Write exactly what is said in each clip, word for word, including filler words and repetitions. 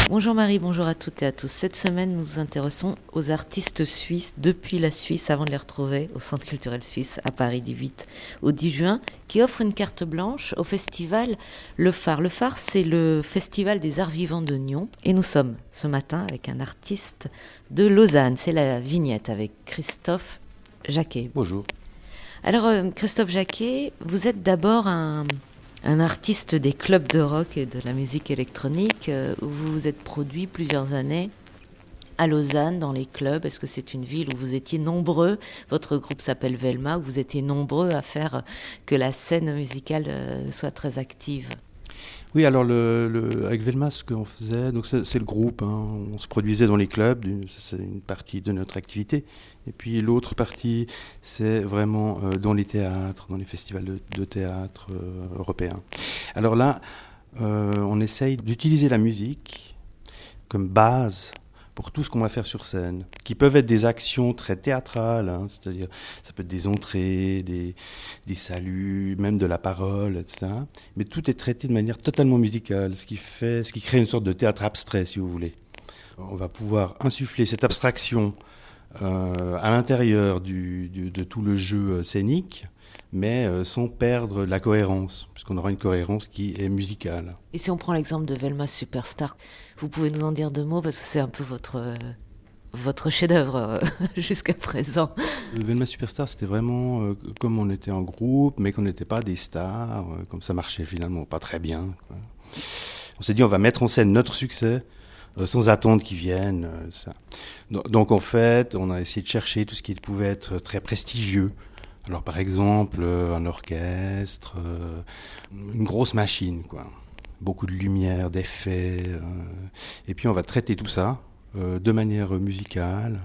Bonjour Marie, bonjour à toutes et à tous. Cette semaine, nous nous intéressons aux artistes suisses depuis la Suisse, avant de les retrouver au Centre culturel suisse à Paris du huit au dix juin, qui offre une carte blanche au festival Le Phare. Le Phare, c'est le festival des arts vivants de Nyon. Et nous sommes ce matin avec un artiste de Lausanne. C'est la Vignette avec Christophe Jacquet. Bonjour. Alors euh, Christophe Jacquet, vous êtes d'abord un... un artiste des clubs de rock et de la musique électronique, euh, où vous vous êtes produit plusieurs années à Lausanne, dans les clubs. Est-ce que c'est une ville où vous étiez nombreux, votre groupe s'appelle Velma, où vous étiez nombreux à faire que la scène musicale euh, soit très active? Oui, alors le, le, avec Velma, ce qu'on faisait, donc c'est, c'est le groupe, hein, on se produisait dans les clubs, c'est une partie de notre activité. Et puis l'autre partie, c'est vraiment euh, dans les théâtres, dans les festivals de, de théâtre euh, européens. Alors là, euh, on essaye d'utiliser la musique comme base pour tout ce qu'on va faire sur scène, qui peuvent être des actions très théâtrales, hein, c'est-à-dire ça peut être des entrées, des, des saluts, même de la parole, et cetera. Mais tout est traité de manière totalement musicale, ce qui fait, ce qui crée une sorte de théâtre abstrait, si vous voulez. On va pouvoir insuffler cette abstraction euh, à l'intérieur du, du, de tout le jeu scénique, mais euh, sans perdre la cohérence, puisqu'on aura une cohérence qui est musicale. Et si on prend l'exemple de Velma Superstar, vous pouvez nous en dire deux mots, parce que c'est un peu votre, euh, votre chef-d'œuvre euh, jusqu'à présent. Le Velma Superstar, c'était vraiment euh, comme on était en groupe, mais qu'on n'était pas des stars, euh, comme ça marchait finalement pas très bien, quoi. On s'est dit, on va mettre en scène notre succès, euh, sans attendre qu'ils viennent. Euh, ça. Donc, donc en fait, on a essayé de chercher tout ce qui pouvait être très prestigieux. Alors par exemple, euh, un orchestre, euh, une grosse machine, quoi. Beaucoup de lumière, d'effets. Euh, et puis on va traiter tout ça euh, de manière musicale.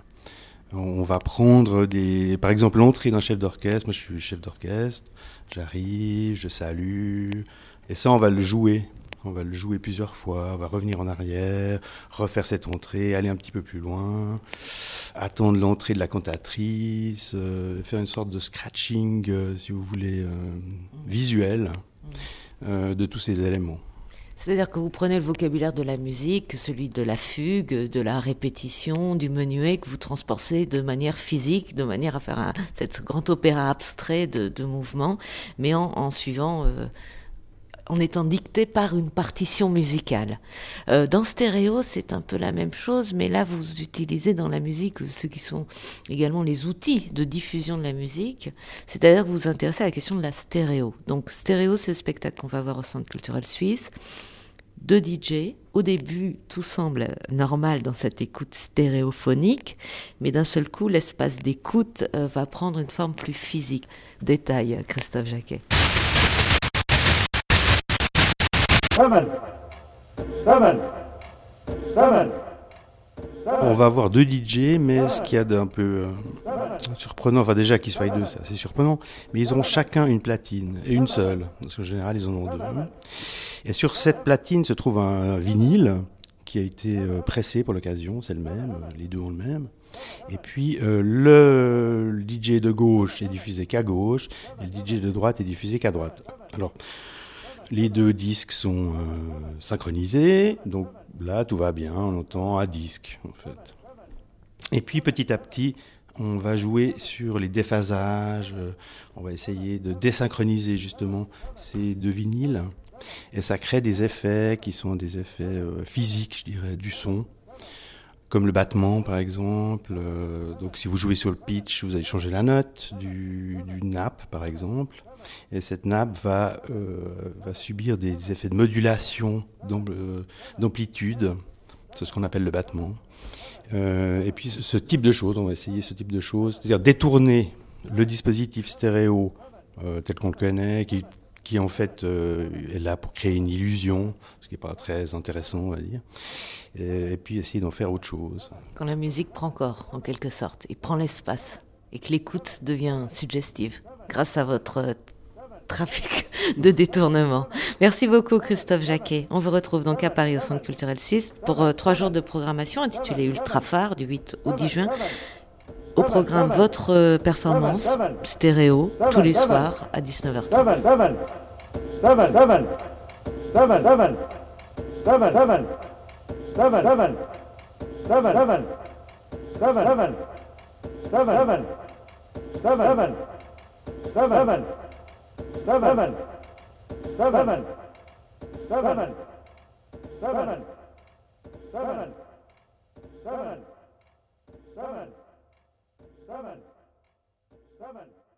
On va prendre des... Par exemple, l'entrée d'un chef d'orchestre. Moi, je suis chef d'orchestre. J'arrive, je salue. Et ça, on va le jouer. On va le jouer plusieurs fois, on va revenir en arrière, refaire cette entrée, aller un petit peu plus loin, attendre l'entrée de la cantatrice, euh, faire une sorte de scratching, euh, si vous voulez, euh, visuel euh, de tous ces éléments. C'est-à-dire que vous prenez le vocabulaire de la musique, celui de la fugue, de la répétition, du menuet, que vous transportez de manière physique, de manière à faire un, cette grand opéra abstrait de, de mouvements, mais en, en suivant... Euh, en étant dicté par une partition musicale. Euh, dans stéréo, c'est un peu la même chose, mais là, vous utilisez dans la musique ce qui sont également les outils de diffusion de la musique, c'est-à-dire que vous vous intéressez à la question de la stéréo. Donc, stéréo, c'est le spectacle qu'on va voir au Centre culturel suisse, de D J. Au début, tout semble normal dans cette écoute stéréophonique, mais d'un seul coup, l'espace d'écoute euh, va prendre une forme plus physique. Détail, Christophe Jacquet. Seven. Seven. Seven. On va avoir deux D J, mais ce qu'il y a d'un peu euh, surprenant, enfin déjà qu'ils soient deux, c'est assez surprenant, mais ils auront chacun une platine, et une seule, parce qu'en général ils en ont deux. Et sur cette platine se trouve un vinyle qui a été euh, pressé pour l'occasion, c'est le même, les deux ont le même. Et puis euh, le, le D J de gauche est diffusé qu'à gauche, et le D J de droite est diffusé qu'à droite. Alors, les deux disques sont euh, synchronisés, donc là tout va bien, on entend à disque en fait. Et puis petit à petit, on va jouer sur les déphasages, euh, on va essayer de désynchroniser justement ces deux vinyles, et ça crée des effets qui sont des effets euh, physiques, je dirais, du son, comme le battement par exemple. Euh, donc si vous jouez sur le pitch, vous allez changer la note du, du nappe par exemple. Et cette nappe va, euh, va subir des effets de modulation d'amplitude, c'est ce qu'on appelle le battement. Euh, et puis ce type de choses, on va essayer ce type de choses, c'est-à-dire détourner le dispositif stéréo euh, tel qu'on le connaît, qui, qui en fait euh, est là pour créer une illusion, ce qui n'est pas très intéressant on va dire, et, et puis essayer d'en faire autre chose. Quand la musique prend corps, en quelque sorte, et prend l'espace, et que l'écoute devient suggestive, grâce à votre trafic de détournement. Merci beaucoup Christophe Jacquet. On vous retrouve donc à Paris au Centre culturel suisse pour euh, trois jours de programmation intitulée Ultra Phare du huit au dix juin. Au programme votre euh, performance stéréo tous les soirs à dix-neuf heures trente. Seven. Seven. Seven. Seven. Seven. Seven. seven, seven, seven, seven, seven, seven, seven, seven, seven, seven, seven, seven, seven, seven, seven, seven, seven, seven.